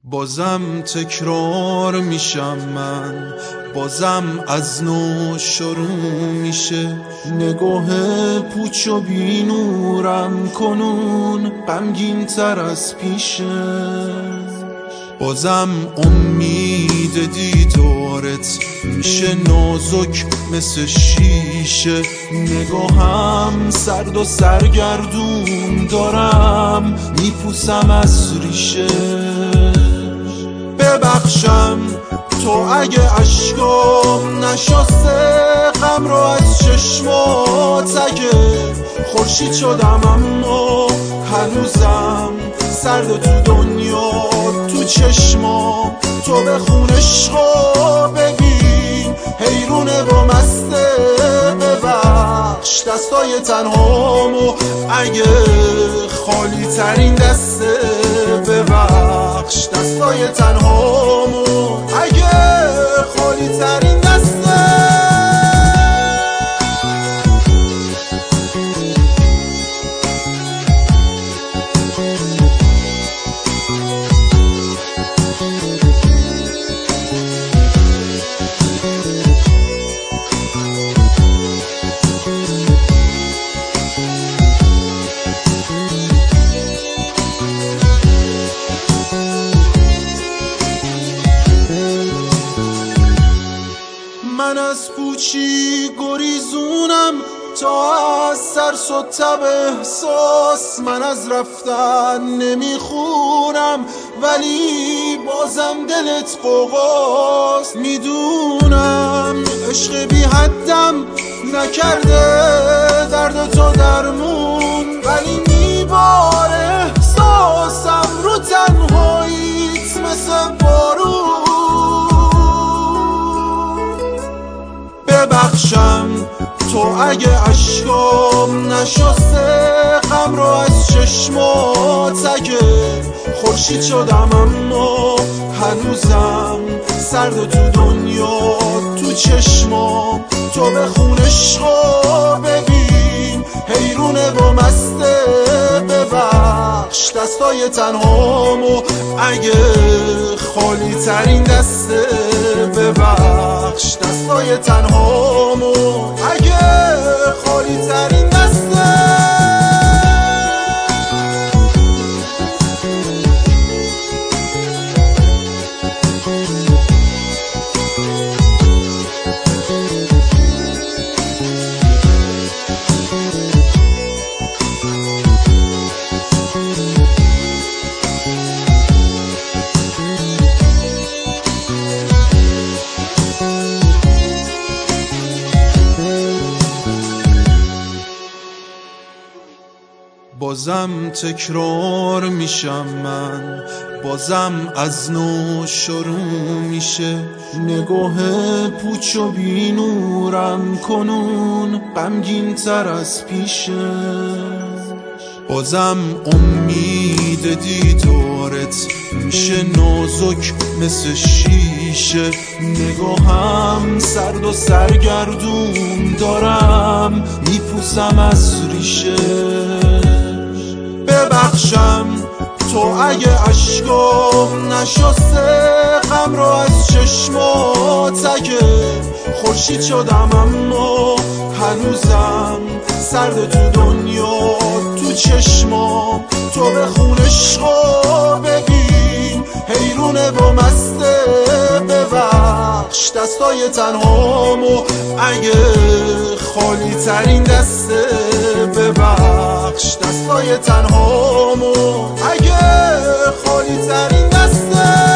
بازم تکرار میشم من، بازم از نو شروع میشه. نگاه پوچ و بینورم کنون غمگین تر از پیشه. بازم امید دیدارت میشه نازک مثل شیشه. نگاهم سرد و سرگردون دارم میپوسم از ریشه. ببخشم تو اگه اشکام نشسته غم رو از چشمات، اگه خورشید شدم اما هنوزم سرد تو دنیا تو چشمام. تو بخون عشقا ببین حیرونه و مسته. ببخش دستای تنهامو اگه خالی ترین دسته. ببخش دستای تنهامو اگه خالی ترین دسته. من از پوچی گریزونم تا از ترس و تب احساس. من از رفتن نمیخونم ولی بازم دلت قوقاست. میدونم عشق بی حدم نکرده درد تو درمون، ولی میباره احساسم رو تنهاییت مثل بارون. ببخشم تو اگه اشکام نشسته غم رو از چشمات، اگه خورشید شدم اما هنوزم سرد تو دنیا تو چشمام. تو بخون عشقا ببین حیرونه و مسته. ببخش دستای تنهامو اگه خالی ترین دسته. ببخش دستای تنهامو اگه خالی ترین دسته. بازم تکرار میشم من، بازم از نو شروع میشه. نگاه پوچ و بینورم کنون غمگین تر از پیشه. بازم امید دیدارت میشه نازک مثل شیشه. نگاهم سرد و سرگردون دارم میپوسم از ریشه. ببخشم تو اگه اشکام نشسته غم رو از چشمات، اگه خورشید شدم اما هنوزم سرد تو دنیا تو چشمام. تو بخون عشقا ببین حیرونه و مسته. ببخش دستای تنهامو اگه خالی ترین دسته. ببخش دستای تنهامو اگه خالی ترین دسته.